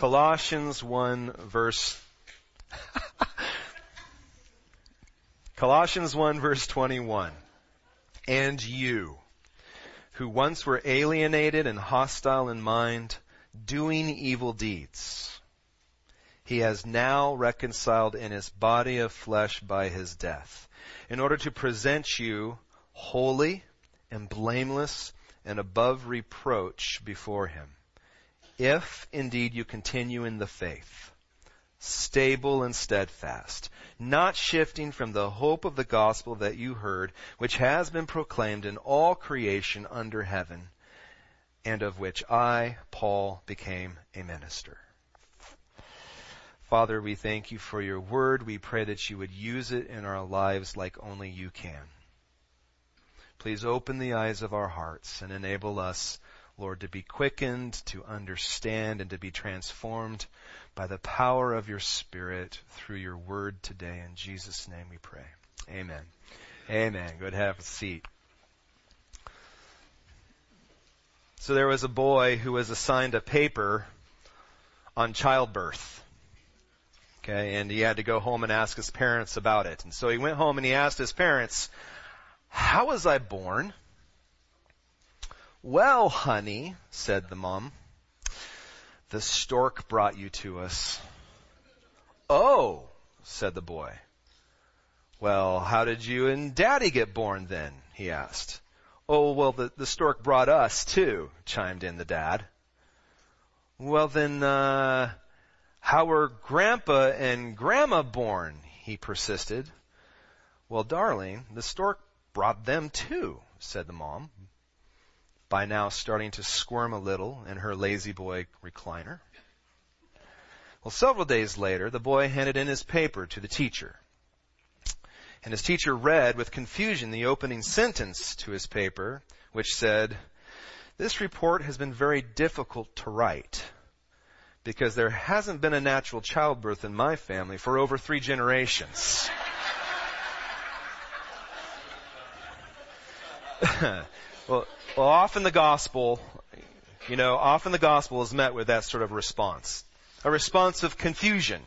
Colossians 1 verse 21. And you, who once were alienated and hostile in mind, doing evil deeds, he has now reconciled in his body of flesh by his death, in order to present you holy and blameless and above reproach before him. If indeed you continue in the faith, stable and steadfast, not shifting from the hope of the gospel that you heard, which has been proclaimed in all creation under heaven, and of which I, Paul, became a minister. Father, we thank you for your word. We pray that you would use it in our lives like only you can. Please open the eyes of our hearts and enable us, Lord, to be quickened, to understand, and to be transformed by the power of your Spirit through your word today. In Jesus' name we pray. Amen. Amen. Go ahead, have a seat. So there was a boy who was assigned a paper on childbirth. Okay, and he had to go home and ask his parents about it. And so he went home and he asked his parents, "How was I born?" "Well, honey," said the mom, "the stork brought you to us." "Oh," said the boy. "Well, how did you and Daddy get born then?" he asked. "Oh, well, the stork brought us too," chimed in the dad. "Well, then, how were Grandpa and Grandma born?" he persisted. "Well, darling, the stork brought them too," said the mom, by now starting to squirm a little in her lazy boy recliner. Well, several days later, the boy handed in his paper to the teacher. And his teacher read with confusion the opening sentence to his paper, which said, "This report has been very difficult to write, because there hasn't been a natural childbirth in my family for over 3 generations. Well, often the gospel is met with that sort of response. A response of confusion.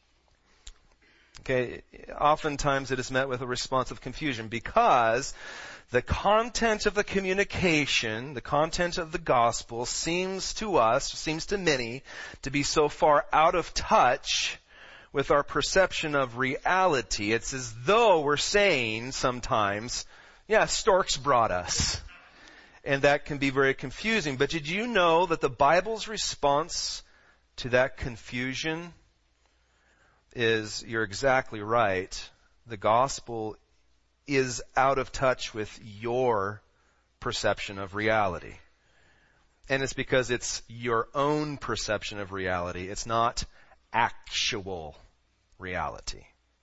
Okay, oftentimes it is met with a response of confusion because the content of the communication, the content of the gospel seems to many, to be so far out of touch with our perception of reality. It's as though we're saying sometimes, yeah, storks brought us. And that can be very confusing. But did you know that the Bible's response to that confusion is, you're exactly right, the gospel is out of touch with your perception of reality. And it's because it's your own perception of reality. It's not actual reality.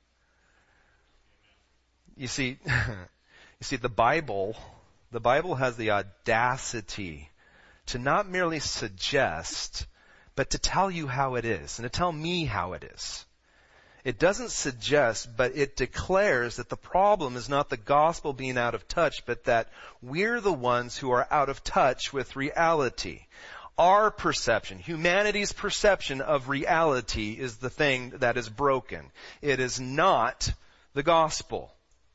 You see, the Bible has the audacity to not merely suggest, but to tell you how it is, and to tell me how it is. It doesn't suggest, but it declares that the problem is not the gospel being out of touch, but that we're the ones who are out of touch with reality. Our perception, humanity's perception of reality, is the thing that is broken. It is not the gospel.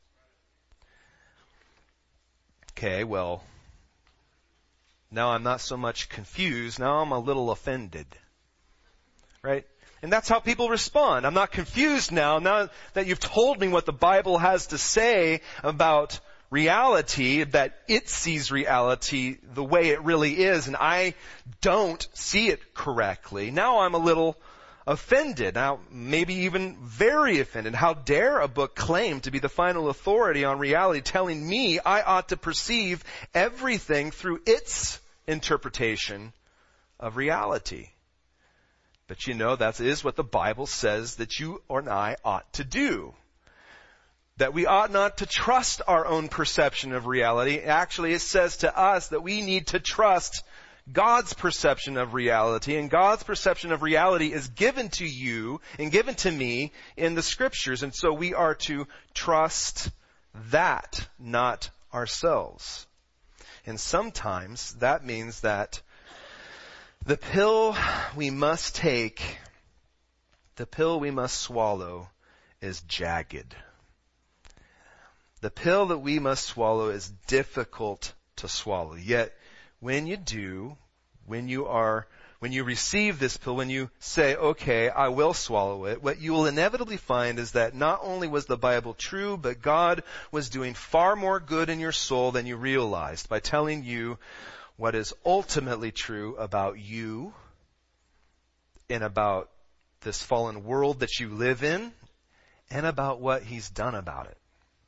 Okay, well, now I'm not so much confused. Now I'm a little offended. Right? And that's how people respond. I'm not confused now that you've told me what the Bible has to say about reality, that it sees reality the way it really is, and I don't see it correctly. Now I'm a little offended. Now, maybe even very offended. How dare a book claim to be the final authority on reality, telling me I ought to perceive everything through its interpretation of reality? But you know, that is what the Bible says that you and I ought to do. That we ought not to trust our own perception of reality. Actually, it says to us that we need to trust God's perception of reality. And God's perception of reality is given to you and given to me in the Scriptures. And so we are to trust that, not ourselves. And sometimes that means that The pill we must take, the pill we must swallow is jagged. The pill that we must swallow is difficult to swallow. Yet, when you do, when you receive this pill, when you say, okay, I will swallow it, what you will inevitably find is that not only was the Bible true, but God was doing far more good in your soul than you realized by telling you what is ultimately true about you and about this fallen world that you live in and about what He's done about it.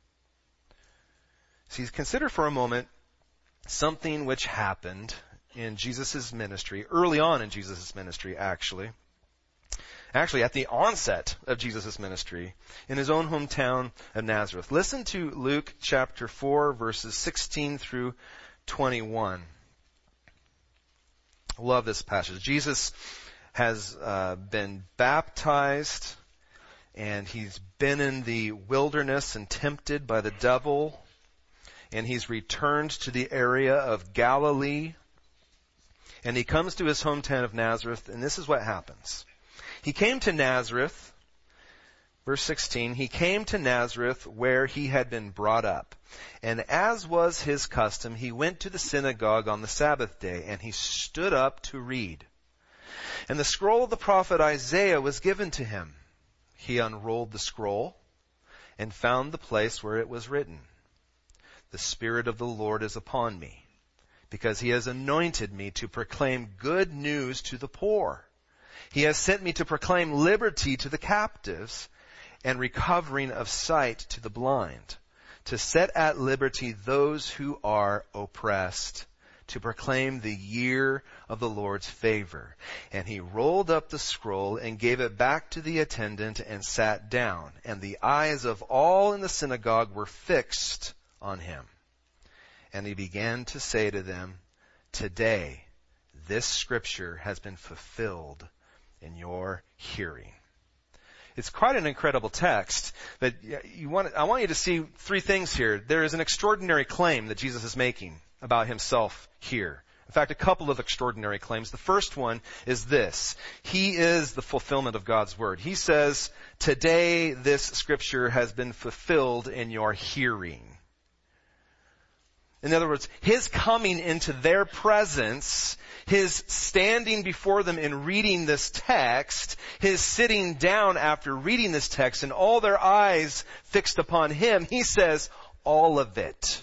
See, consider for a moment something which happened in Jesus' ministry, early on in Jesus' ministry, actually at the onset of Jesus' ministry, in His own hometown of Nazareth. Listen to Luke chapter 4, verses 16 through 21. I love this passage. Jesus has been baptized, and He's been in the wilderness and tempted by the devil, and He's returned to the area of Galilee, and He comes to His hometown of Nazareth, and this is what happens. He came to Nazareth, verse 16, He came to Nazareth where He had been brought up. And as was His custom, He went to the synagogue on the Sabbath day, and He stood up to read. And the scroll of the prophet Isaiah was given to Him. He unrolled the scroll and found the place where it was written, "The Spirit of the Lord is upon me, because He has anointed me to proclaim good news to the poor. He has sent me to proclaim liberty to the captives and recovering of sight to the blind, to set at liberty those who are oppressed, to proclaim the year of the Lord's favor." And He rolled up the scroll and gave it back to the attendant and sat down. And the eyes of all in the synagogue were fixed on Him. And He began to say to them, "Today this scripture has been fulfilled in your hearing." It's quite an incredible text, but I want you to see three things here. There is an extraordinary claim that Jesus is making about Himself here. In fact, a couple of extraordinary claims. The first one is this: He is the fulfillment of God's Word. He says, "Today this scripture has been fulfilled in your hearing." In other words, His coming into their presence, His standing before them and reading this text, His sitting down after reading this text and all their eyes fixed upon Him, He says, all of it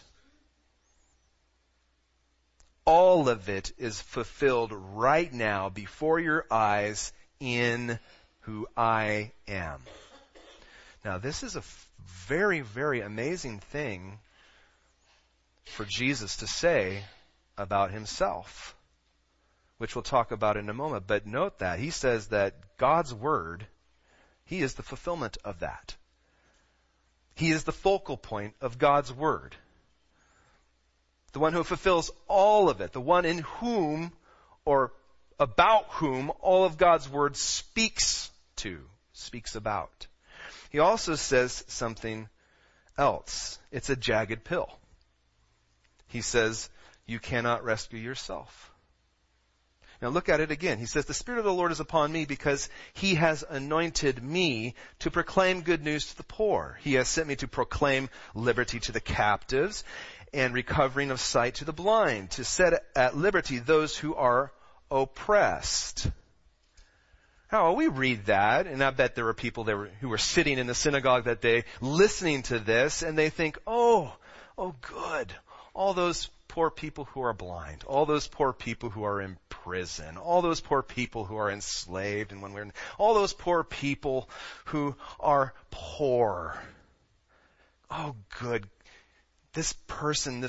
is fulfilled right now before your eyes in who I am. Now, this is a very, very amazing thing for Jesus to say about Himself, which we'll talk about in a moment. But note that He says that God's Word, He is the fulfillment of that. He is the focal point of God's Word. The one who fulfills all of it. The one in whom or about whom all of God's Word speaks about. He also says something else. It's a jagged pill. He says, you cannot rescue yourself. Now look at it again. He says, "The Spirit of the Lord is upon me because He has anointed me to proclaim good news to the poor. He has sent me to proclaim liberty to the captives and recovering of sight to the blind, to set at liberty those who are oppressed." Now, we read that, and I bet there were people who were sitting in the synagogue that day listening to this, and they think, oh, good. All those poor people who are blind, all those poor people who are in prison, all those poor people who are enslaved, and all those poor people who are poor. Oh, good. This person,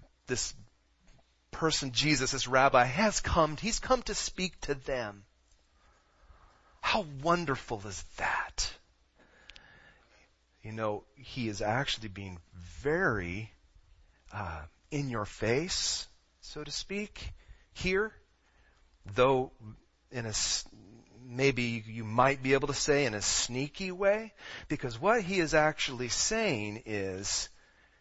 Jesus, this rabbi, He's come to speak to them. How wonderful is that? You know, He is actually being very in your face, so to speak, here, though maybe you might be able to say in a sneaky way, because what He is actually saying is,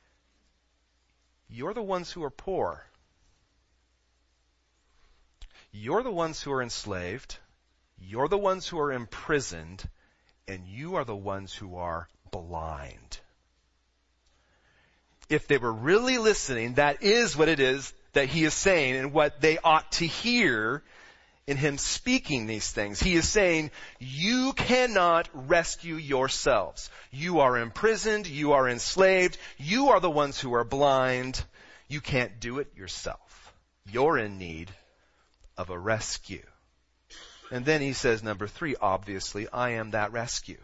you're the ones who are poor. You're the ones who are enslaved. You're the ones who are imprisoned. And you are the ones who are blind. If they were really listening, that is what it is that he is saying and what they ought to hear in him speaking these things. He is saying, you cannot rescue yourselves. You are imprisoned. You are enslaved. You are the ones who are blind. You can't do it yourself. You're in need of a rescue. And then he says, number 3, obviously, I am that rescue.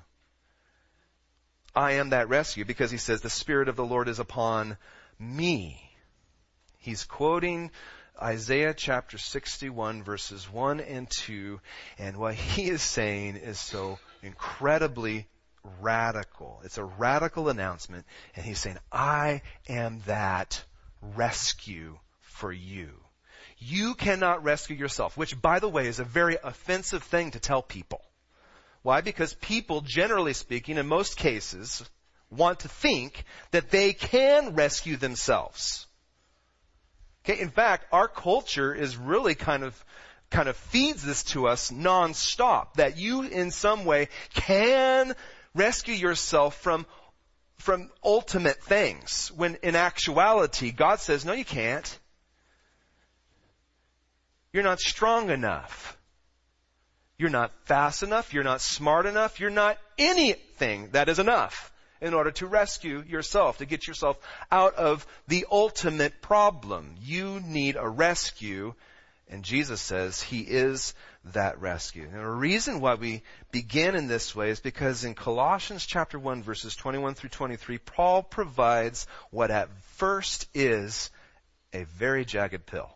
I am that rescue because he says, the Spirit of the Lord is upon me. He's quoting Isaiah chapter 61 verses 1 and 2. And what he is saying is so incredibly radical. It's a radical announcement. And he's saying, I am that rescue for you. You cannot rescue yourself, which, by the way, is a very offensive thing to tell people. Why? Because people, generally speaking, in most cases, want to think that they can rescue themselves. Okay, in fact, our culture is really kind of feeds this to us nonstop, that you in some way can rescue yourself from ultimate things, when in actuality, God says, no, you can't. You're not strong enough. You're not fast enough. You're not smart enough. You're not anything that is enough in order to rescue yourself, to get yourself out of the ultimate problem. You need a rescue, and Jesus says he is that rescue. And the reason why we begin in this way is because in Colossians chapter 1 verses 21 through 23, Paul provides what at first is a very jagged pill.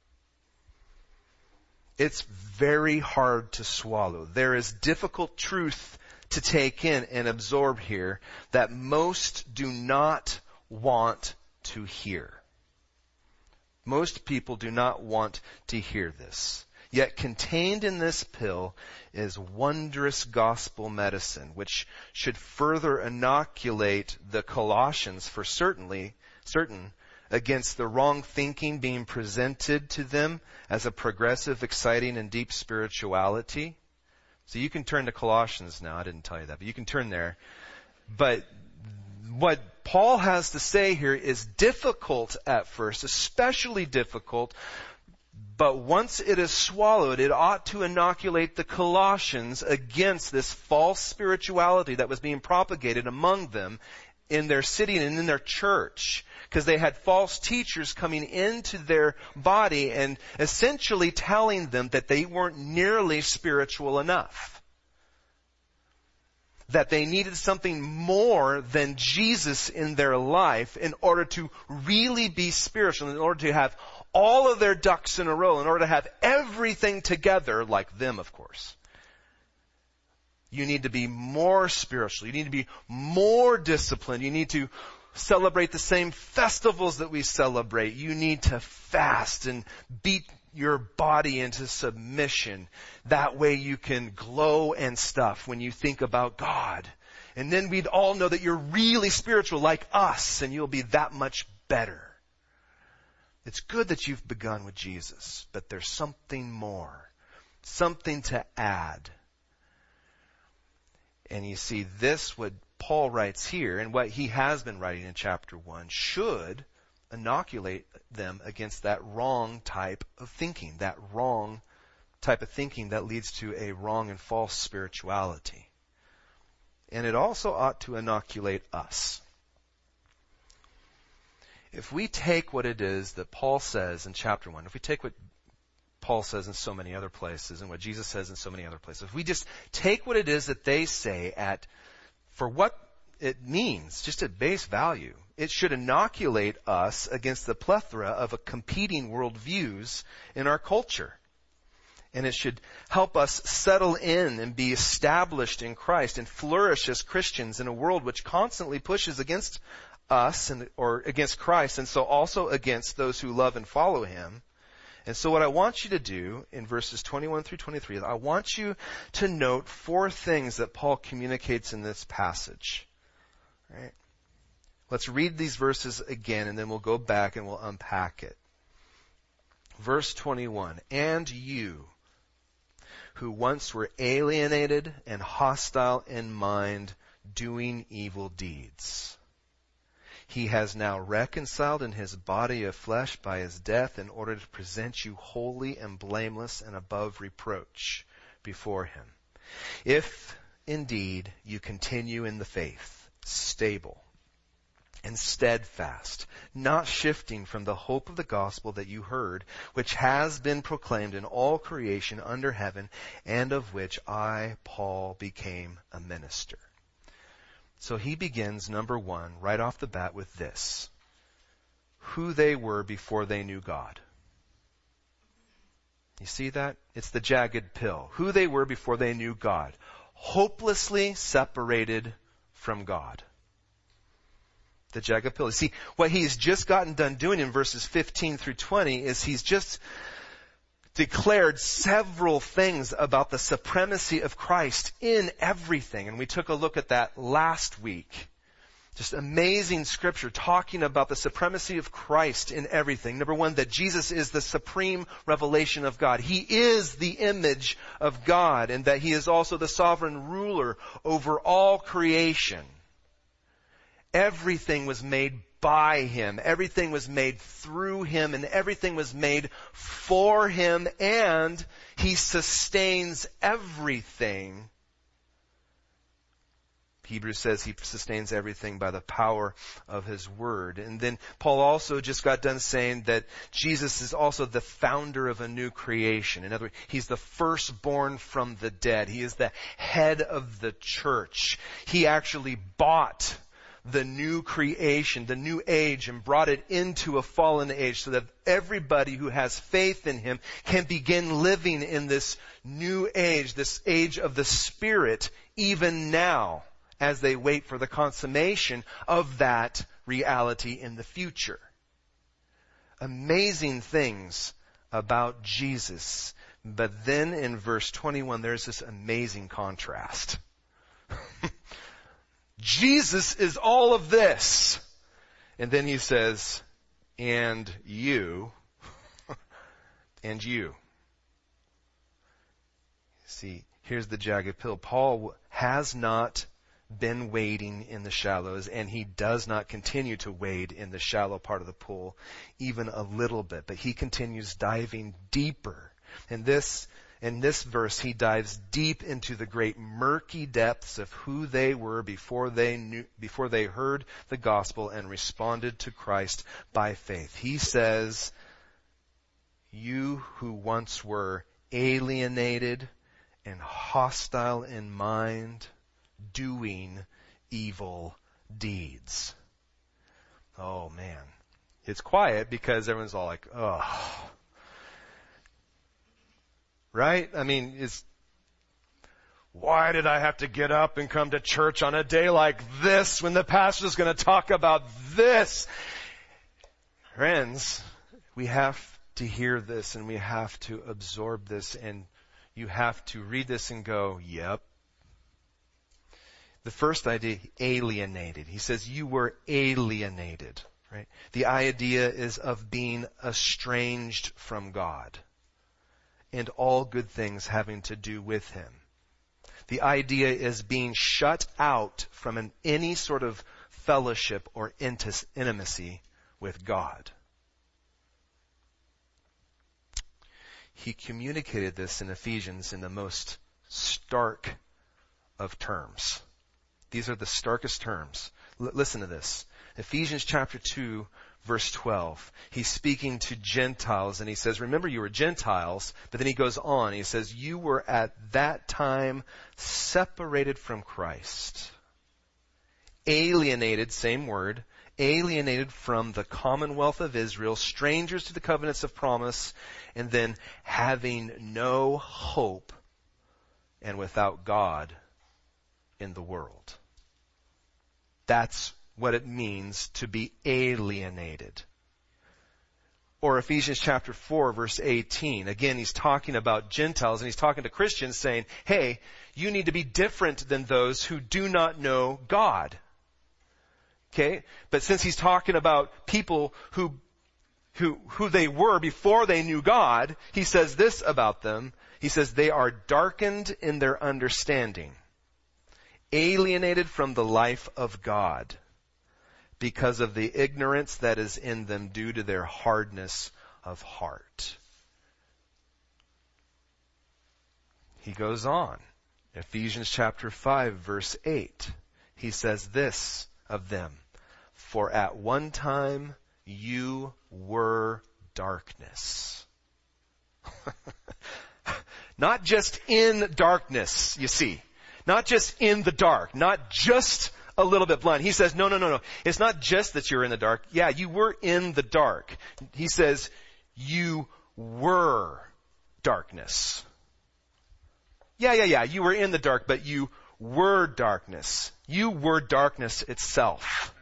It's very hard to swallow. There is difficult truth to take in and absorb here that most do not want to hear. Most people do not want to hear this. Yet contained in this pill is wondrous gospel medicine, which should further inoculate the Colossians for certain against the wrong thinking being presented to them as a progressive, exciting, and deep spirituality. So you can turn to Colossians now. I didn't tell you that, but you can turn there. But what Paul has to say here is difficult at first, especially difficult. But once it is swallowed, it ought to inoculate the Colossians against this false spirituality that was being propagated among them in their city and in their church. Because they had false teachers coming into their body and essentially telling them that they weren't nearly spiritual enough. That they needed something more than Jesus in their life in order to really be spiritual, in order to have all of their ducks in a row, in order to have everything together, like them, of course. You need to be more spiritual. You need to be more disciplined. You need to celebrate the same festivals that we celebrate. You need to fast and beat your body into submission. That way you can glow and stuff when you think about God. And then we'd all know that you're really spiritual like us, and you'll be that much better. It's good that you've begun with Jesus, but there's something more, something to add. And you see, this, what Paul writes here, and what he has been writing in chapter 1, should inoculate them against that wrong type of thinking, that wrong type of thinking that leads to a wrong and false spirituality. And it also ought to inoculate us. If we take what it is that Paul says in chapter 1, if we take what Paul says in so many other places and what Jesus says in so many other places, if we just take what it is that they say for what it means, just at base value, it should inoculate us against the plethora of competing worldviews in our culture. And it should help us settle in and be established in Christ and flourish as Christians in a world which constantly pushes against us or against Christ, and so also against those who love and follow Him. And so what I want you to do in verses 21 through 23 is I want you to note 4 things that Paul communicates in this passage. All right? Let's read these verses again, and then we'll go back and we'll unpack it. Verse 21, and you, who once were alienated and hostile in mind, doing evil deeds. He has now reconciled in his body of flesh by his death in order to present you holy and blameless and above reproach before him. If indeed you continue in the faith, stable and steadfast, not shifting from the hope of the gospel that you heard, which has been proclaimed in all creation under heaven, and of which I, Paul, became a minister. So he begins, number one, right off the bat with this: who they were before they knew God. You see that? It's the jagged pill. Who they were before they knew God. Hopelessly separated from God. The jagged pill. You see, what he's just gotten done doing in verses 15 through 20 is he's just declared several things about the supremacy of Christ in everything. And we took a look at that last week. Just amazing scripture talking about the supremacy of Christ in everything. Number one, that Jesus is the supreme revelation of God. He is the image of God, and that he is also the sovereign ruler over all creation. Everything was made by him. Everything was made through him, and everything was made for him, and he sustains everything. Hebrews says he sustains everything by the power of his word. And then Paul also just got done saying that Jesus is also the founder of a new creation. In other words, he's the firstborn from the dead. He is the head of the church. He actually bought the new creation, the new age, and brought it into a fallen age so that everybody who has faith in him can begin living in this new age, this age of the Spirit, even now, as they wait for the consummation of that reality in the future. Amazing things about Jesus. But then in verse 21, there's this amazing contrast. Jesus is all of this. And then he says, and you, and you. See, here's the jagged pill. Paul has not been wading in the shallows, and he does not continue to wade in the shallow part of the pool even a little bit, but he continues diving deeper. In this verse, he dives deep into the great murky depths of who they were before they heard the gospel and responded to Christ by faith. He says, you who once were alienated and hostile in mind, doing evil deeds. Oh man. It's quiet because everyone's all like, oh. Right? I mean, why did I have to get up and come to church on a day like this when the pastor's going to talk about this? Friends, we have to hear this and we have to absorb this, and you have to read this and go, yep. The first idea, alienated. He says you were alienated, right? The idea is of being estranged from God and all good things having to do with him. The idea is being shut out from any sort of fellowship or intimacy with God. He communicated this in Ephesians in the most stark of terms. These are the starkest terms. Listen to this. Ephesians chapter 2, verse 12. He's speaking to Gentiles and he says, remember you were Gentiles, but then he goes on. He says, you were at that time separated from Christ. Alienated, same word, alienated from the commonwealth of Israel, strangers to the covenants of promise, and then having no hope and without God in the world. That's what it means to be alienated. Or Ephesians chapter 4, verse 18. Again, he's talking about Gentiles and he's talking to Christians saying, hey, you need to be different than those who do not know God. Okay? But since he's talking about people who who they were before they knew God, he says this about them. He says they are darkened in their understanding, alienated from the life of God because of the ignorance that is in them due to their hardness of heart. He goes on. Ephesians chapter 5 verse 8. He says this of them. For at one time you were darkness. Not just in darkness, you see. Not just in the dark. Not just a little bit blind. He says, no. It's not just that you're in the dark. Yeah, you were in the dark. He says, you were darkness. Yeah. You were in the dark, but you were darkness. You were darkness itself.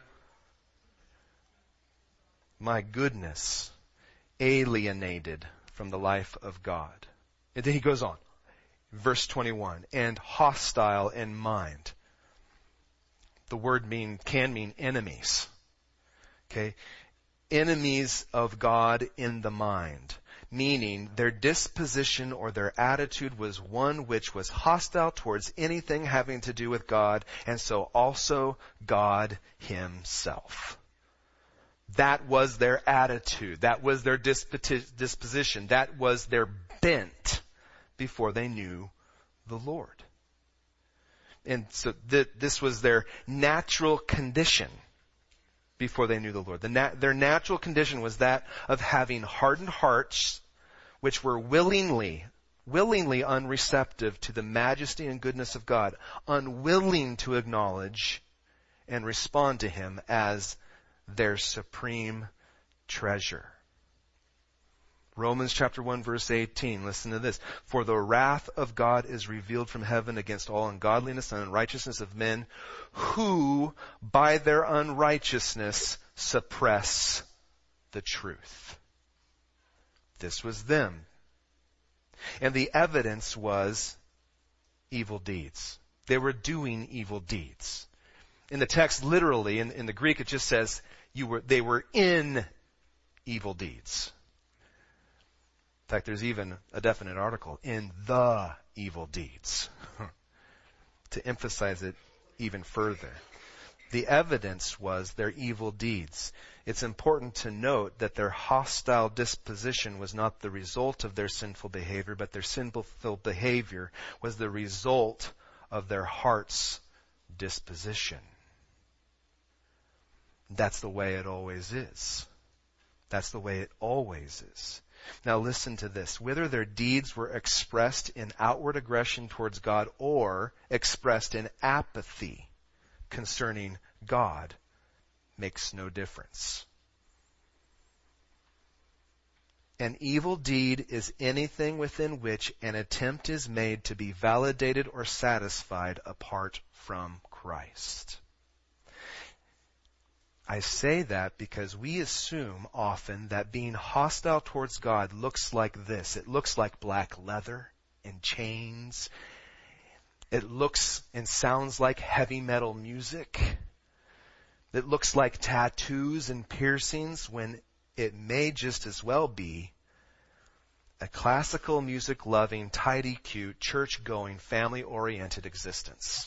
My goodness. Alienated from the life of God. And then he goes on. Verse 21. And hostile in mind. The word can mean enemies. Okay? Enemies of God in the mind. Meaning their disposition or their attitude was one which was hostile towards anything having to do with God, and so also God himself. That was their attitude. That was their disposition. That was their bent before they knew the Lord. And so this was their natural condition before they knew the Lord. Their natural condition was that of having hardened hearts which were willingly unreceptive to the majesty and goodness of God, unwilling to acknowledge and respond to him as their supreme treasure. Romans chapter 1 verse 18, listen to this. For the wrath of God is revealed from heaven against all ungodliness and unrighteousness of men who by their unrighteousness suppress the truth. This was them. And the evidence was evil deeds. They were doing evil deeds. In the text, literally, in the Greek, it just says they were in evil deeds. In fact, there's even a definite article, in the evil deeds, to emphasize it even further. The evidence was their evil deeds. It's important to note that their hostile disposition was not the result of their sinful behavior, but their sinful behavior was the result of their heart's disposition. That's the way it always is. That's the way it always is. Now listen to this. Whether their deeds were expressed in outward aggression towards God or expressed in apathy concerning God makes no difference. An evil deed is anything within which an attempt is made to be validated or satisfied apart from Christ. I say that because we assume often that being hostile towards God looks like this. It looks like black leather and chains. It looks and sounds like heavy metal music. It looks like tattoos and piercings when it may just as well be a classical music loving, tidy, cute, church going, family oriented existence.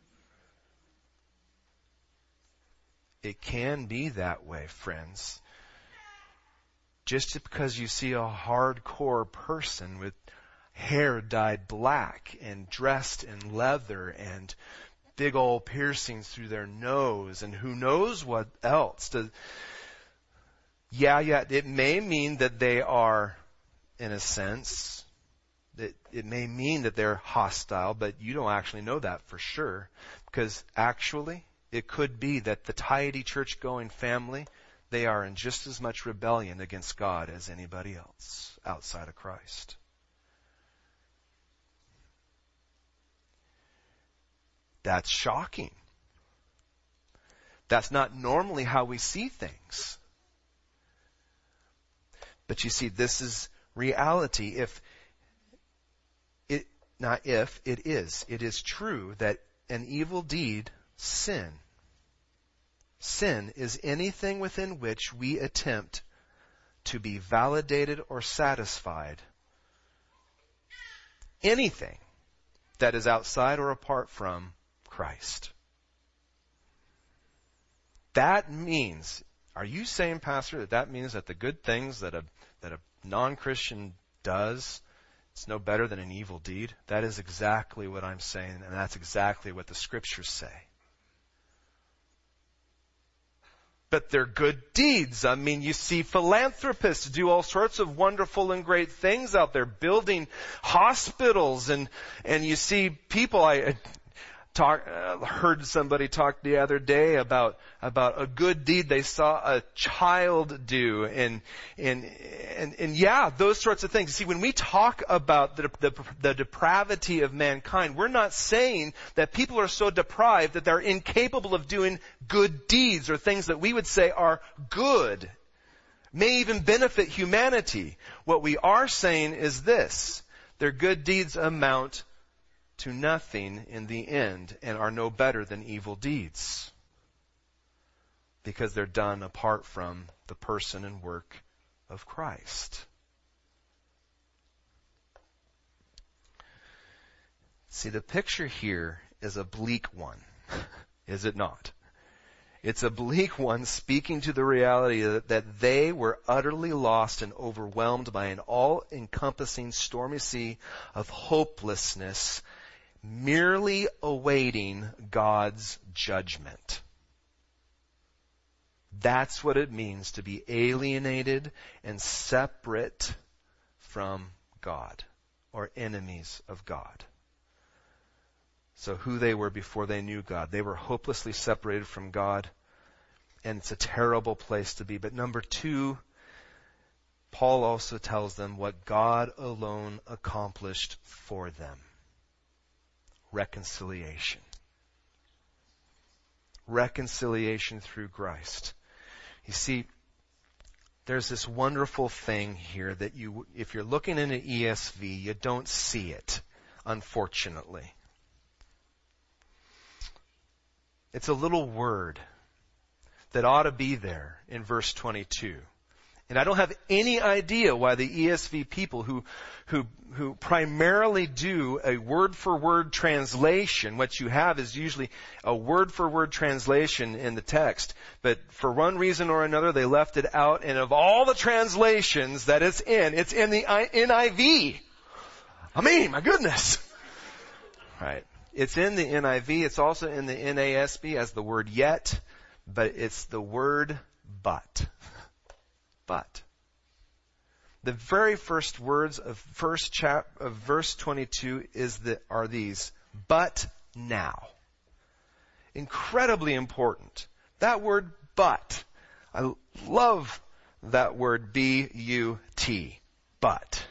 It can be that way, friends. Just because you see a hardcore person with hair dyed black and dressed in leather and big old piercings through their nose and who knows what else. It may mean that they are, in a sense, it may mean that they're hostile, but you don't actually know that for sure. Because actually, it could be that the tidy church-going family, they are in just as much rebellion against God as anybody else outside of Christ. That's shocking. That's not normally how we see things. But you see, this is reality. It is true that an evil deed, sin is anything within which we attempt to be validated or satisfied anything that is outside or apart from Christ. That means, are you saying, Pastor, that means that the good things that a non-Christian does, it's no better than an evil deed? That is exactly what I'm saying, and that's exactly what the Scriptures say. But they're good deeds. I mean, you see philanthropists do all sorts of wonderful and great things out there, building hospitals, and you see people. I heard somebody talk the other day about a good deed they saw a child do, and yeah, those sorts of things. See, when we talk about the depravity of mankind, we're not saying that people are so depraved that they're incapable of doing good deeds or things that we would say are good, may even benefit humanity. What we are saying is this: their good deeds amount to nothing in the end and are no better than evil deeds, because they're done apart from the person and work of Christ. See, the picture here is a bleak one, is it not? It's a bleak one, speaking to the reality that they were utterly lost and overwhelmed by an all-encompassing stormy sea of hopelessness, merely awaiting God's judgment. That's what it means to be alienated and separate from God, or enemies of God. So who they were before they knew God. They were hopelessly separated from God, and it's a terrible place to be. But number two, Paul also tells them what God alone accomplished for them. Reconciliation. Reconciliation through Christ. You see, there's this wonderful thing here that if you're looking in an ESV, you don't see it, unfortunately. It's a little word that ought to be there in verse 22. And I don't have any idea why the ESV people who primarily do a word-for-word translation, what you have is usually a word-for-word translation in the text. But for one reason or another, they left it out. And of all the translations that it's in the NIV. I mean, my goodness. Right. It's in the NIV. It's also in the NASB as the word yet, but it's the word but. But. The very first words of verse 22 are these: but now. Incredibly important. That word but. I love that word B-U-T. But.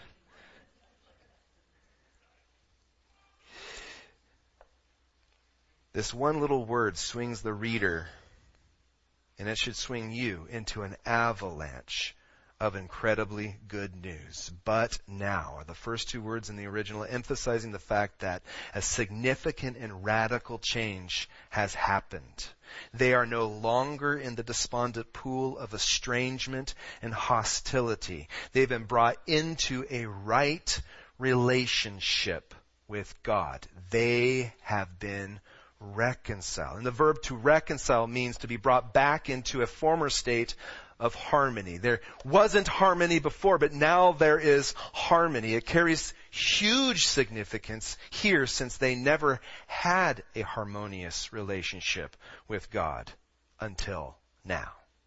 This one little word swings the reader, and it should swing you into an avalanche of incredibly good news. But now are the first two words in the original, emphasizing the fact that a significant and radical change has happened. They are no longer in the despondent pool of estrangement and hostility. They've been brought into a right relationship with God. They have been reconciled. And the verb to reconcile means to be brought back into a former state of harmony. There wasn't harmony before, but now there is harmony. It carries huge significance here, since they never had a harmonious relationship with God until now.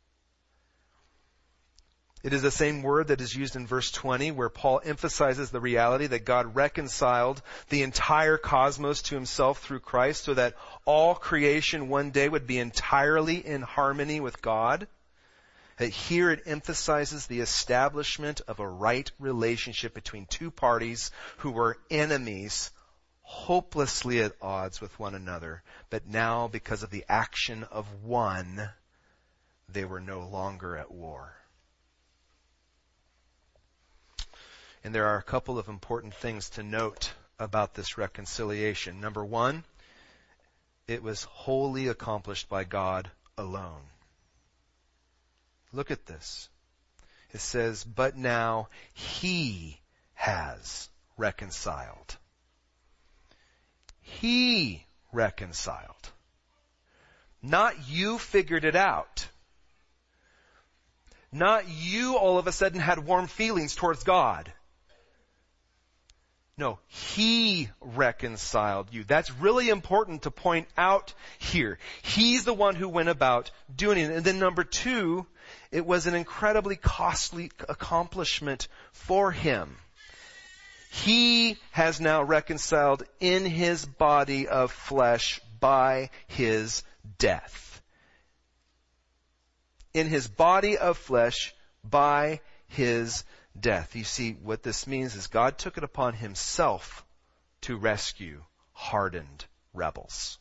It is the same word that is used in verse 20, where Paul emphasizes the reality that God reconciled the entire cosmos to himself through Christ, so that all creation one day would be entirely in harmony with God. Here it emphasizes the establishment of a right relationship between two parties who were enemies, hopelessly at odds with one another. But now, because of the action of one, they were no longer at war. And there are a couple of important things to note about this reconciliation. Number one, it was wholly accomplished by God alone. Look at this. It says, but now he has reconciled. He reconciled. Not you figured it out. Not you all of a sudden had warm feelings towards God. No, he reconciled you. That's really important to point out here. He's the one who went about doing it. And then number two, it was an incredibly costly accomplishment for him. He has now reconciled in his body of flesh by his death. In his body of flesh by his death. You see, what this means is God took it upon himself to rescue hardened rebels.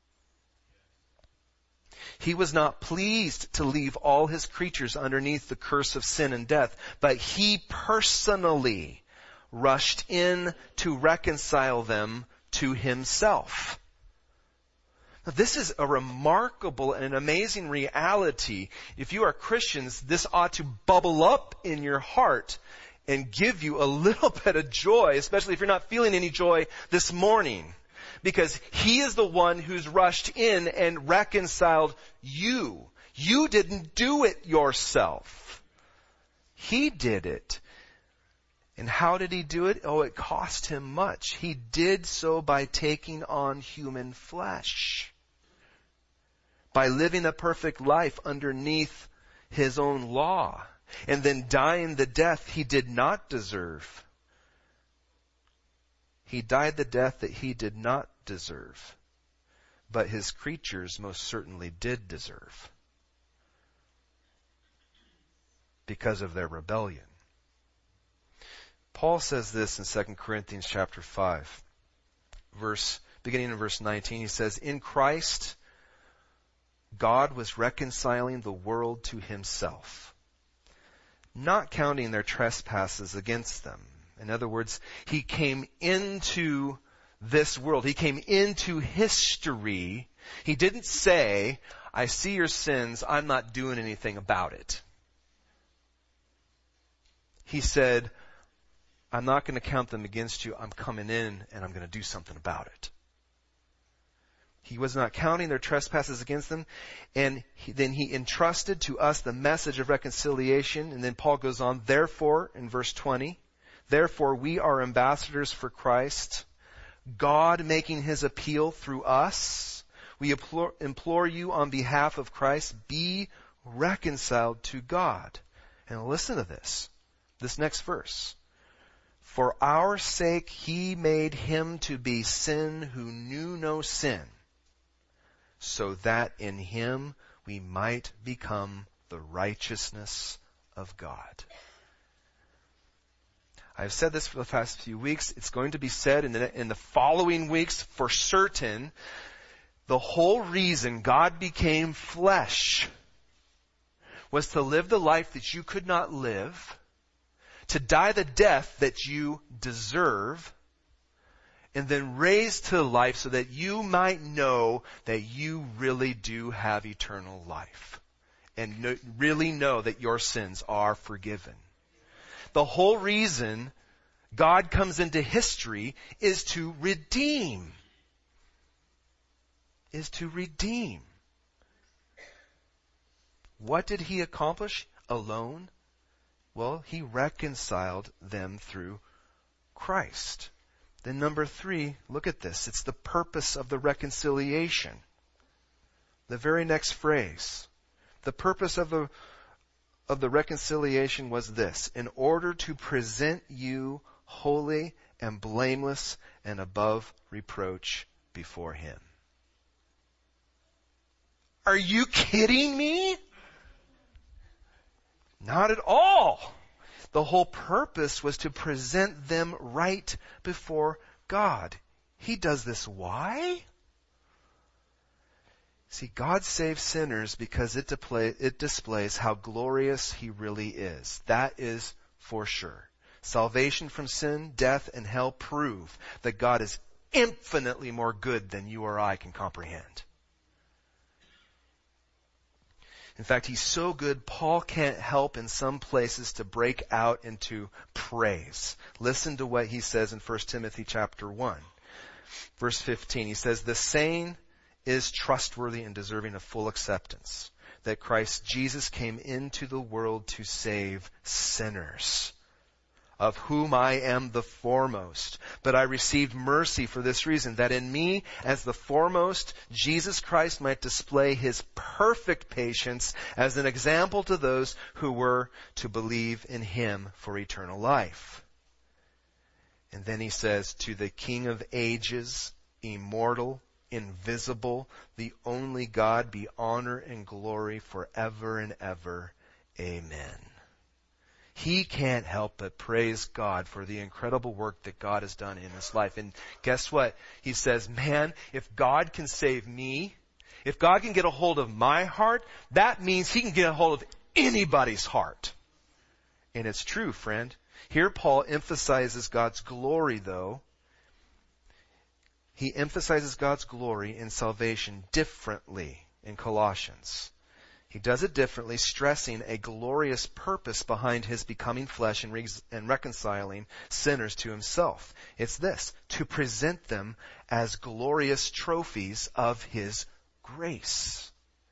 He was not pleased to leave all his creatures underneath the curse of sin and death, but he personally rushed in to reconcile them to himself. Now, this is a remarkable and amazing reality. If you are Christians, this ought to bubble up in your heart and give you a little bit of joy, especially if you're not feeling any joy this morning. Because he is the one who's rushed in and reconciled you. You didn't do it yourself. He did it. And how did he do it? Oh, it cost him much. He did so by taking on human flesh. By living a perfect life underneath his own law. And then dying the death he did not deserve. He died the death that he did not deserve. But his creatures most certainly did deserve. Because of their rebellion. Paul says this in 2 Corinthians chapter 5, beginning in verse 19. He says, in Christ, God was reconciling the world to himself, not counting their trespasses against them. In other words, he came into this world. He came into history. He didn't say, I see your sins, I'm not doing anything about it. He said, I'm not going to count them against you. I'm coming in and I'm going to do something about it. He was not counting their trespasses against them. And then he entrusted to us the message of reconciliation. And then Paul goes on, therefore, in verse 20, therefore we are ambassadors for Christ, God making his appeal through us. We implore you on behalf of Christ, be reconciled to God. And listen to this next verse. For our sake he made him to be sin who knew no sin, so that in him we might become the righteousness of God. I've said this for the past few weeks. It's going to be said in the following weeks for certain. The whole reason God became flesh was to live the life that you could not live, to die the death that you deserve, and then raise to life so that you might know that you really do have eternal life and really know that your sins are forgiven. The whole reason God comes into history is to redeem. What did he accomplish alone? Well, he reconciled them through Christ. Then number 3, look at this. It's the purpose of the reconciliation. The very next phrase. The purpose of the reconciliation was this: in order to present you holy and blameless and above reproach before him. Are you kidding me? Not at all. The whole purpose was to present them right before God. He does this why? See, God saves sinners because it displays how glorious he really is. That is for sure. Salvation from sin, death, and hell prove that God is infinitely more good than you or I can comprehend. In fact, he's so good, Paul can't help in some places to break out into praise. Listen to what he says in 1 Timothy chapter 1. Verse 15, he says, "The saying is trustworthy and deserving of full acceptance, that Christ Jesus came into the world to save sinners, of whom I am the foremost. But I received mercy for this reason, that in me, as the foremost, Jesus Christ might display his perfect patience as an example to those who were to believe in him for eternal life." And then he says, "To the King of ages, immortal, invisible, the only God, be honor and glory forever and ever. Amen." He can't help but praise God for the incredible work that God has done in his life. And guess what? He says, man, if God can save me, if God can get a hold of my heart, that means he can get a hold of anybody's heart. And it's true, friend. Here Paul emphasizes God's glory, though. He emphasizes God's glory in salvation differently in Colossians. He does it differently, stressing a glorious purpose behind his becoming flesh and reconciling sinners to himself. It's this, to present them as glorious trophies of his grace.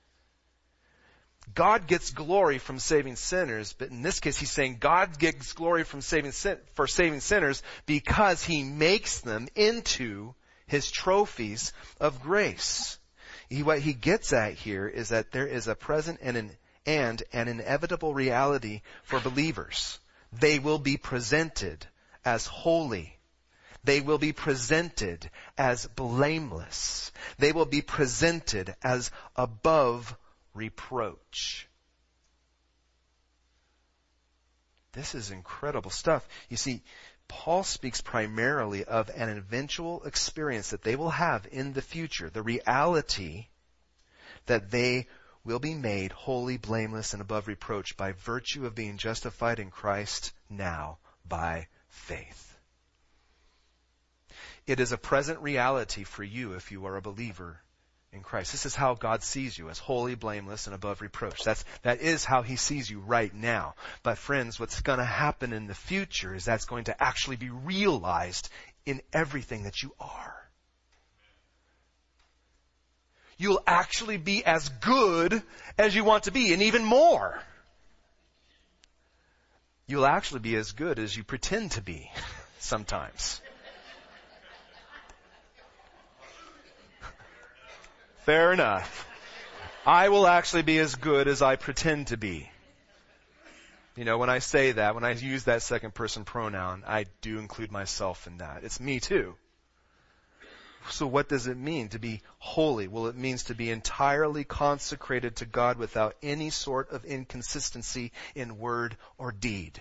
God gets glory from saving sinners, but in this case he's saying God gets glory for saving sinners because he makes them into his trophies of grace. What he gets at here is that there is a present and an inevitable reality for believers. They will be presented as holy. They will be presented as blameless. They will be presented as above reproach. This is incredible stuff. You see, Paul speaks primarily of an eventual experience that they will have in the future, the reality that they will be made holy, blameless, and above reproach by virtue of being justified in Christ now by faith. It is a present reality for you if you are a believer in Christ. This is how God sees you, as holy, blameless, and above reproach. That is how he sees you right now. But friends, what's going to happen in the future is that's going to actually be realized in everything that you are. You'll actually be as good as you want to be, and even more. You'll actually be as good as you pretend to be sometimes. Fair enough. I will actually be as good as I pretend to be. You know, when I say that, when I use that second person pronoun, I do include myself in that. It's me too. So what does it mean to be holy? Well, it means to be entirely consecrated to God without any sort of inconsistency in word or deed.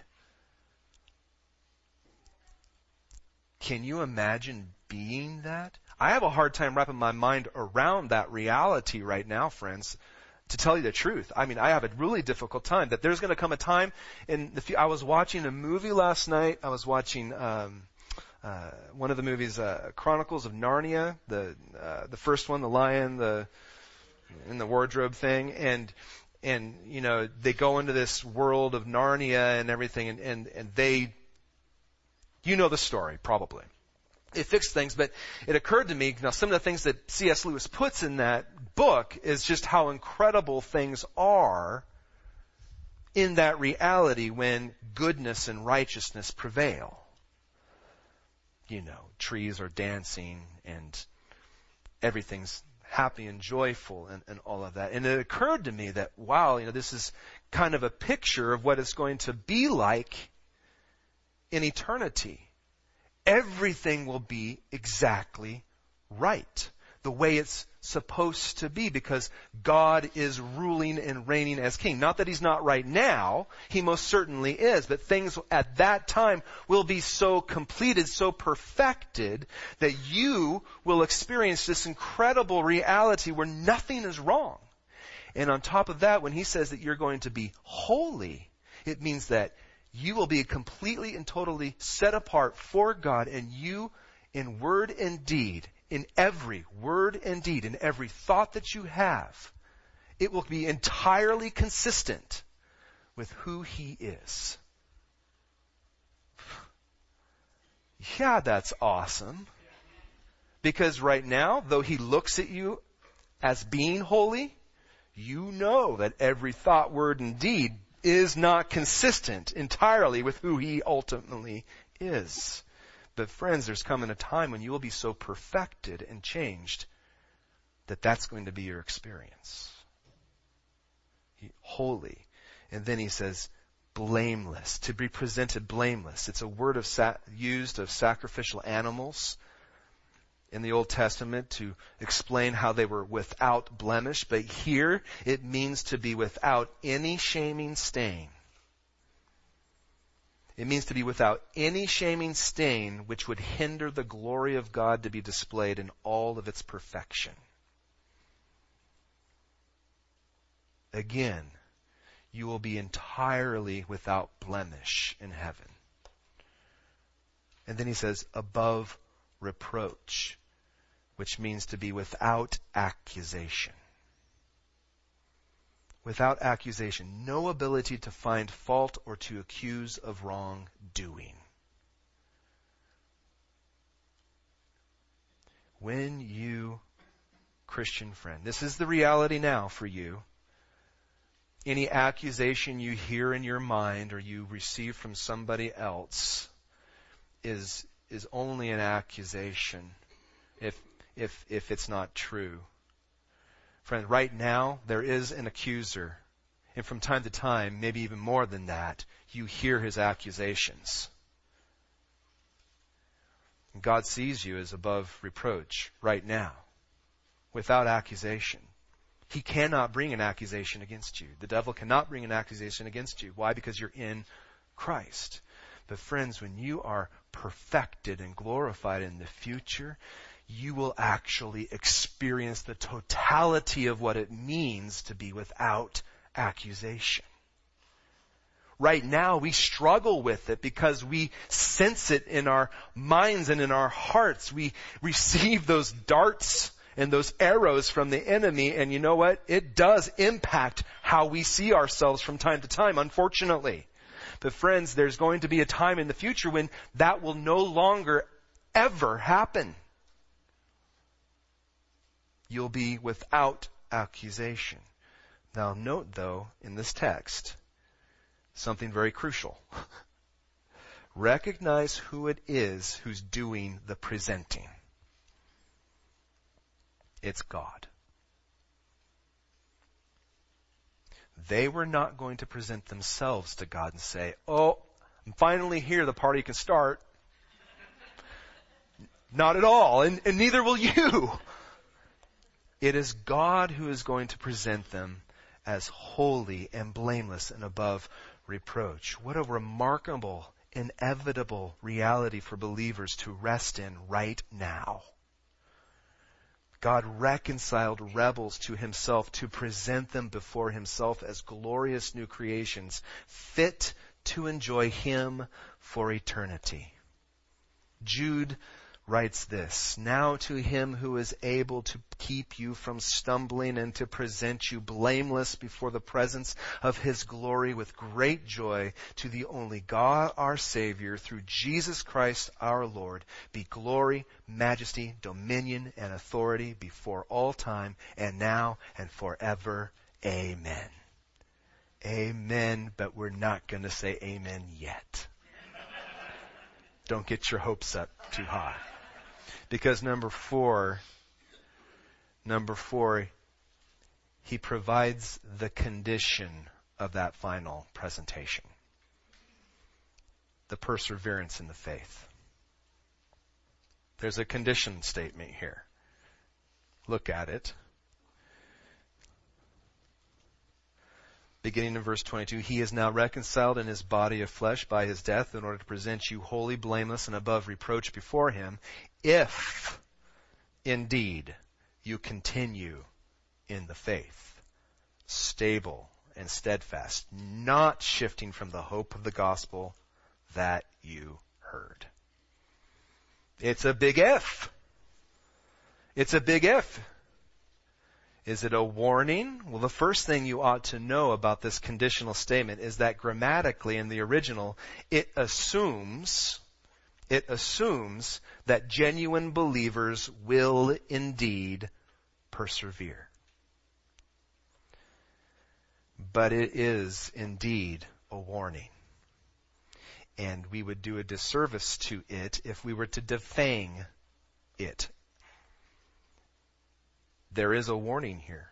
Can you imagine being that? I have a hard time wrapping my mind around that reality right now, friends. To tell you the truth, I mean, I have a really difficult time. That there's going to come a time I was watching a movie last night. I was watching one of the movies, Chronicles of Narnia, the first one, the lion, in the wardrobe thing, and you know, they go into this world of Narnia and everything, and they, you know the story probably. It fixed things, but it occurred to me, now some of the things that C.S. Lewis puts in that book is just how incredible things are in that reality when goodness and righteousness prevail. You know, trees are dancing and everything's happy and joyful and all of that. And it occurred to me that, wow, you know, this is kind of a picture of what it's going to be like in eternity. Everything will be exactly right, the way it's supposed to be, because God is ruling and reigning as king. Not that he's not right now, he most certainly is, but things at that time will be so completed, so perfected, that you will experience this incredible reality where nothing is wrong. And on top of that, when he says that you're going to be holy, it means that you will be completely and totally set apart for God, and you, in word and deed, in every word and deed, in every thought that you have, It will be entirely consistent with who he is. Yeah, that's awesome. Because right now, though he looks at you as being holy, you know that every thought, word, and deed is not consistent entirely with who he ultimately is. But friends, there's coming a time when you will be so perfected and changed that that's going to be your experience. Holy. And then he says, blameless, to be presented blameless. It's a word used of sacrificial animals in the Old Testament to explain how they were without blemish, but here it means to be without any shaming stain. It means to be without any shaming stain which would hinder the glory of God to be displayed in all of its perfection. Again, you will be entirely without blemish in heaven. And then he says, above reproach, which means to be without accusation. Without accusation, no ability to find fault or to accuse of wrongdoing. When you, Christian friend, this is the reality now for you. Any accusation you hear in your mind or you receive from somebody else is only an accusation if it's not true. Friend, right now there is an accuser. And from time to time, maybe even more than that, you hear his accusations. And God sees you as above reproach right now, without accusation. He cannot bring an accusation against you. The devil cannot bring an accusation against you. Why? Because you're in Christ. But friends, when you are perfected and glorified in the future, you will actually experience the totality of what it means to be without accusation. Right now, we struggle with it because we sense it in our minds and in our hearts. We receive those darts and those arrows from the enemy, and you know what? It does impact how we see ourselves from time to time, unfortunately. But friends, there's going to be a time in the future when that will no longer ever happen. You'll be without accusation. Now note, though, in this text, something very crucial. Recognize who it is who's doing the presenting. It's God. They were not going to present themselves to God and say, oh, I'm finally here, the party can start. Not at all, and neither will you. It is God who is going to present them as holy and blameless and above reproach. What a remarkable, inevitable reality for believers to rest in right now. God reconciled rebels to himself to present them before himself as glorious new creations, fit to enjoy him for eternity. Jude writes this, now to him who is able to keep you from stumbling and to present you blameless before the presence of his glory with great joy, to the only God our Savior, through Jesus Christ our Lord, be glory, majesty, dominion, and authority before all time and now and forever. Amen. Amen, but we're not going to say amen yet. Don't get your hopes up too high. Because number four, he provides the condition of that final presentation. The perseverance in the faith. There's a condition statement here. Look at it. Beginning in verse 22, he is now reconciled in his body of flesh by his death in order to present you holy, blameless, and above reproach before him, if indeed you continue in the faith, stable and steadfast, not shifting from the hope of the gospel that you heard. It's a big if. It's a big if. Is it a warning? Well, the first thing you ought to know about this conditional statement is that grammatically in the original, it assumes that genuine believers will indeed persevere. But it is indeed a warning. And we would do a disservice to it if we were to defang it. There is a warning here.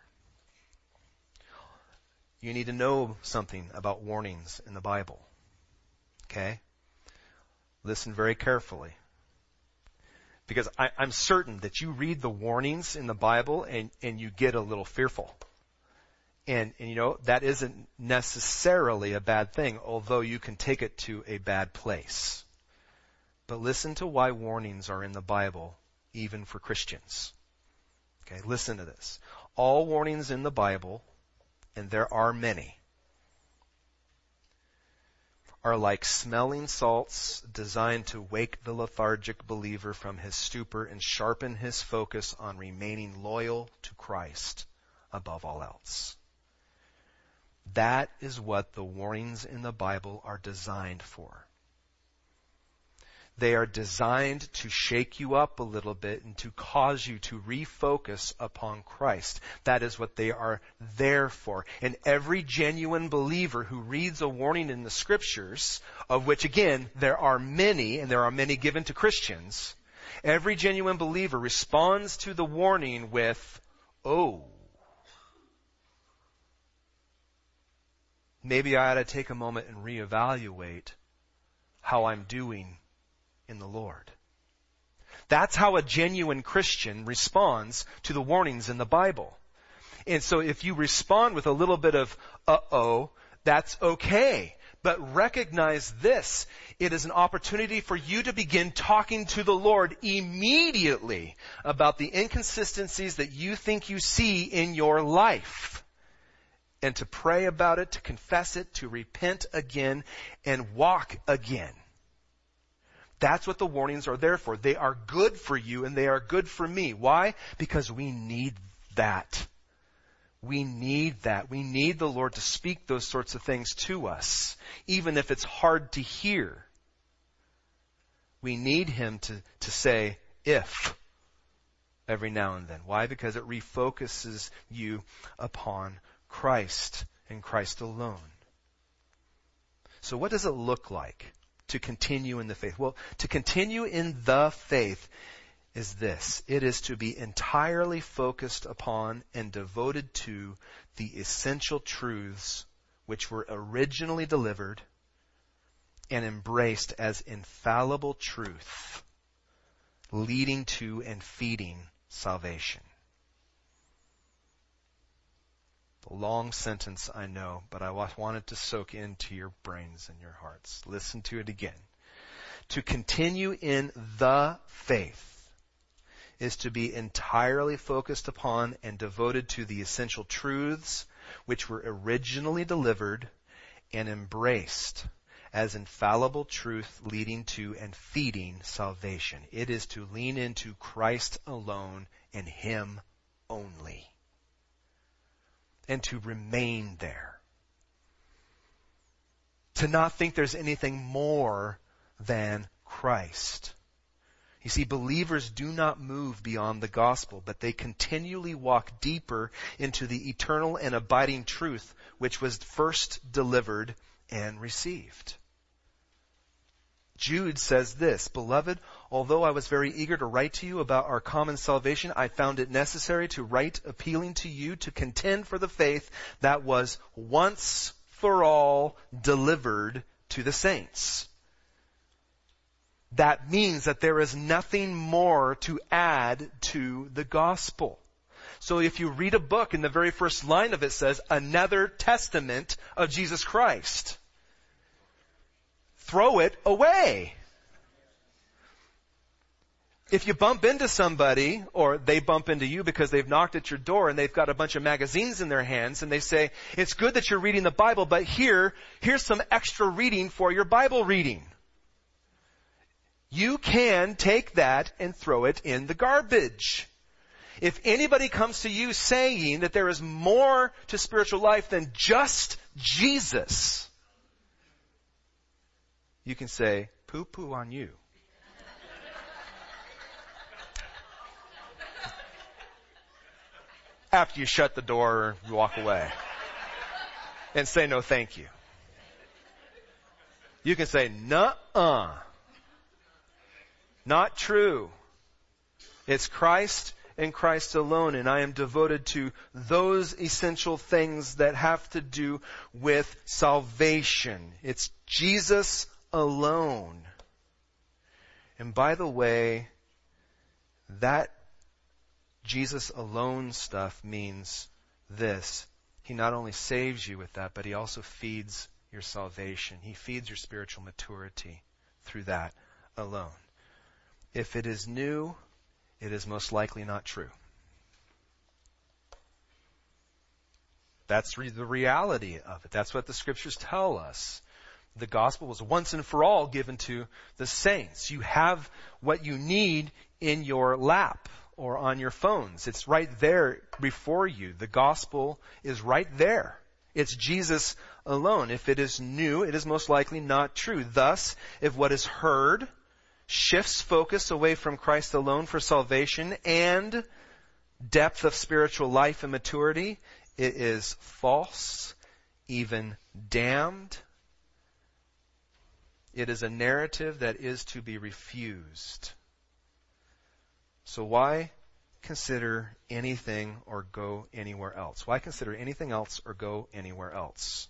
You need to know something about warnings in the Bible. Okay? Listen very carefully. Because I'm certain that you read the warnings in the Bible and you get a little fearful. And you know, that isn't necessarily a bad thing, although you can take it to a bad place. But listen to why warnings are in the Bible, even for Christians. Okay, listen to this. All warnings in the Bible, and there are many, are like smelling salts designed to wake the lethargic believer from his stupor and sharpen his focus on remaining loyal to Christ above all else. That is what the warnings in the Bible are designed for. They are designed to shake you up a little bit and to cause you to refocus upon Christ. That is what they are there for. And every genuine believer who reads a warning in the Scriptures, of which again, there are many, and there are many given to Christians, every genuine believer responds to the warning with, oh, maybe I ought to take a moment and reevaluate how I'm doing in the Lord. That's how a genuine Christian responds to the warnings in the Bible. And so if you respond with a little bit of, uh-oh, that's okay. But recognize this. It is an opportunity for you to begin talking to the Lord immediately about the inconsistencies that you think you see in your life. And to pray about it, to confess it, to repent again, and walk again. That's what the warnings are there for. They are good for you and they are good for me. Why? Because we need that. We need that. We need the Lord to speak those sorts of things to us, even if it's hard to hear. We need Him to say, if, every now and then. Why? Because it refocuses you upon Christ and Christ alone. So what does it look like to continue in the faith? Well, to continue in the faith is this. It is to be entirely focused upon and devoted to the essential truths which were originally delivered and embraced as infallible truth, leading to and feeding salvation. A long sentence, I know, but I want it to soak into your brains and your hearts. Listen to it again. To continue in the faith is to be entirely focused upon and devoted to the essential truths which were originally delivered and embraced as infallible truth leading to and feeding salvation. It is to lean into Christ alone and Him only. And to remain there. To not think there's anything more than Christ. You see, believers do not move beyond the gospel, but they continually walk deeper into the eternal and abiding truth which was first delivered and received. Jude says this, Beloved, although I was very eager to write to you about our common salvation, I found it necessary to write appealing to you to contend for the faith that was once for all delivered to the saints. That means that there is nothing more to add to the gospel. So if you read a book and the very first line of it says, another testament of Jesus Christ, throw it away. If you bump into somebody, or they bump into you because they've knocked at your door and they've got a bunch of magazines in their hands and they say, it's good that you're reading the Bible, but here's some extra reading for your Bible reading. You can take that and throw it in the garbage. If anybody comes to you saying that there is more to spiritual life than just Jesus, you can say, poo-poo on you. After you shut the door and walk away and say no thank you. You can say, nuh-uh. Not true. It's Christ and Christ alone, and I am devoted to those essential things that have to do with salvation. It's Jesus alone. And by the way, that Jesus alone stuff means this. He not only saves you with that, but He also feeds your salvation. He feeds your spiritual maturity through that alone. If it is new, it is most likely not true. That's the reality of it. That's what the Scriptures tell us. The gospel was once and for all given to the saints. You have what you need in your lap or on your phones. It's right there before you. The gospel is right there. It's Jesus alone. If it is new, it is most likely not true. Thus, if what is heard shifts focus away from Christ alone for salvation and depth of spiritual life and maturity, it is false, even damned. It is a narrative that is to be refused. So why consider anything or go anywhere else? Why consider anything else or go anywhere else?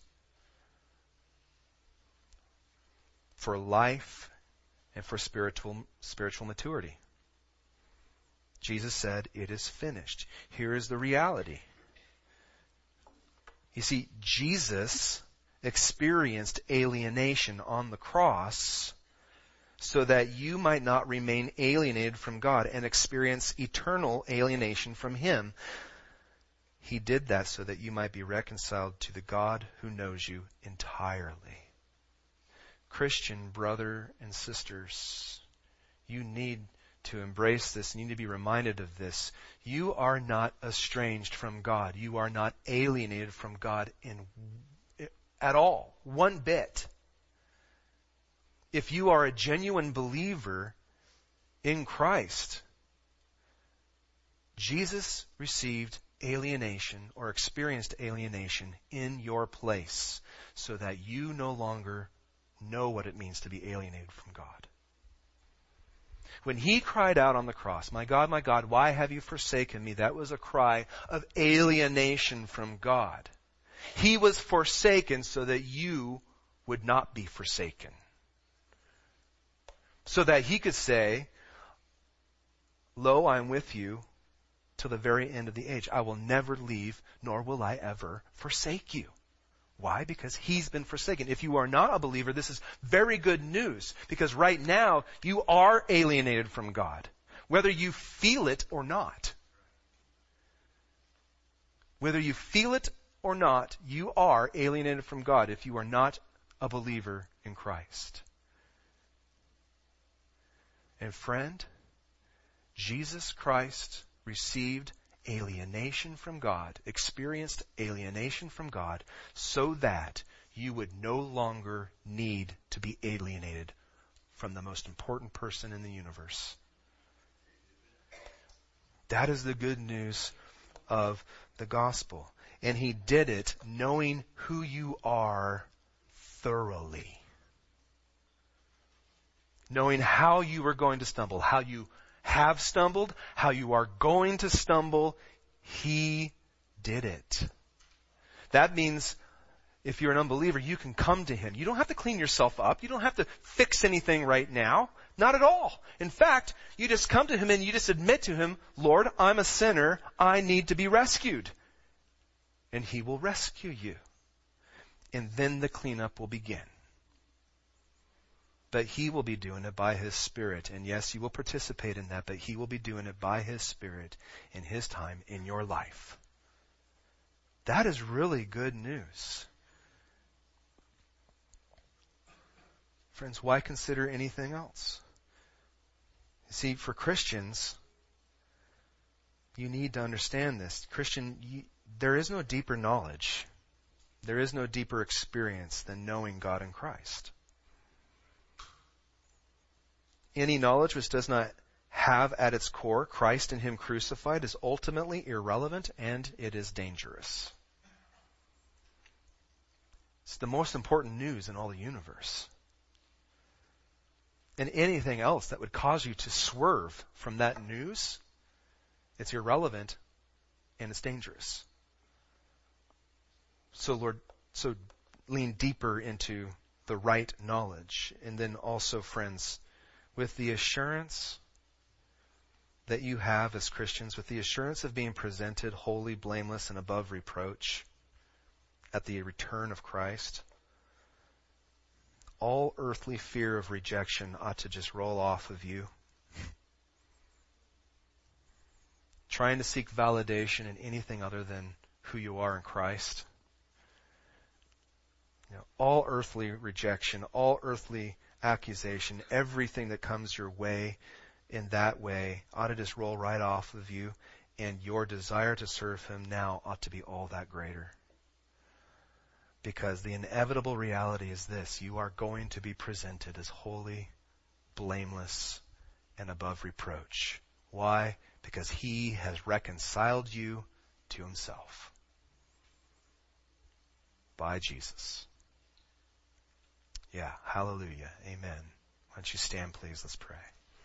For life and for spiritual maturity. Jesus said, it is finished. Here is the reality. You see, Jesus experienced alienation on the cross so that you might not remain alienated from God and experience eternal alienation from Him. He did that so that you might be reconciled to the God who knows you entirely. Christian brother and sisters, you need to embrace this. You need to be reminded of this. You are not estranged from God. You are not alienated from God at all, one bit. If you are a genuine believer in Christ, Jesus received alienation or experienced alienation in your place so that you no longer know what it means to be alienated from God. When He cried out on the cross, my God, why have you forsaken me? That was a cry of alienation from God. He was forsaken so that you would not be forsaken. So that He could say, lo, I am with you till the very end of the age. I will never leave, nor will I ever forsake you. Why? Because He's been forsaken. If you are not a believer, this is very good news. Because right now, you are alienated from God. Whether you feel it or not. Whether you feel it or not, you are alienated from God if you are not a believer in Christ. And friend, Jesus Christ received alienation from God, experienced alienation from God, so that you would no longer need to be alienated from the most important person in the universe. That is the good news of the gospel. And He did it knowing who you are thoroughly. Knowing how you were going to stumble, how you have stumbled, how you are going to stumble, He did it. That means if you're an unbeliever, you can come to Him. You don't have to clean yourself up. You don't have to fix anything right now. Not at all. In fact, you just come to Him and you just admit to Him, Lord, I'm a sinner. I need to be rescued. And He will rescue you. And then the cleanup will begin. But He will be doing it by His Spirit. And yes, you will participate in that, but He will be doing it by His Spirit in His time in your life. That is really good news. Friends, why consider anything else? You see, for Christians, You need to understand this. Christian, there is no deeper knowledge. There is no deeper experience than knowing God in Christ. Any knowledge which does not have at its core Christ and Him crucified is ultimately irrelevant, and it is dangerous. It's the most important news in all the universe. And anything else that would cause you to swerve from that news, it's irrelevant and it's dangerous. So Lord, lean deeper into the right knowledge. And then also, friends, with the assurance that you have as Christians, with the assurance of being presented holy, blameless, and above reproach at the return of Christ, all earthly fear of rejection ought to just roll off of you. Trying to seek validation in anything other than who you are in Christ. All earthly rejection, all earthly accusation, everything that comes your way in that way ought to just roll right off of you, and your desire to serve Him now ought to be all that greater. Because the inevitable reality is this: you are going to be presented as holy, blameless, and above reproach. Why? Because He has reconciled you to Himself by Jesus. Yeah, hallelujah, amen. Why don't you stand, please? Let's pray.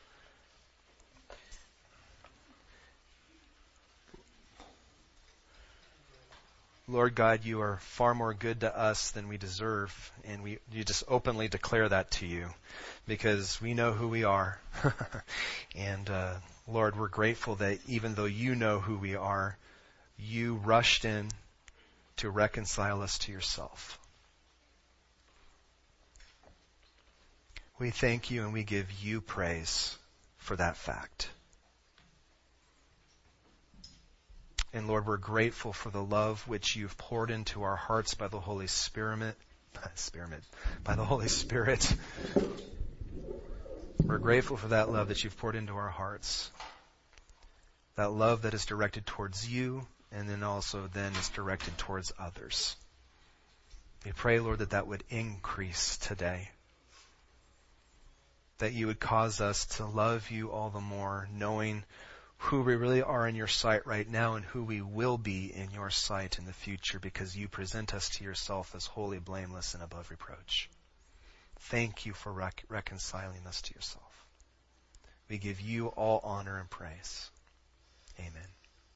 Lord God, you are far more good to us than we deserve, and you just openly declare that to you, because we know who we are. And Lord, we're grateful that even though you know who we are, you rushed in to reconcile us to yourself. We thank you and we give you praise for that fact. And Lord, we're grateful for the love which you've poured into our hearts by the Holy Spirit. By the Holy Spirit. We're grateful for that love that you've poured into our hearts. That love that is directed towards you, and then also then is directed towards others. We pray, Lord, that would increase today. That you would cause us to love you all the more, knowing who we really are in your sight right now and who we will be in your sight in the future, because you present us to yourself as holy, blameless, and above reproach. Thank you for reconciling us to yourself. We give you all honor and praise. Amen.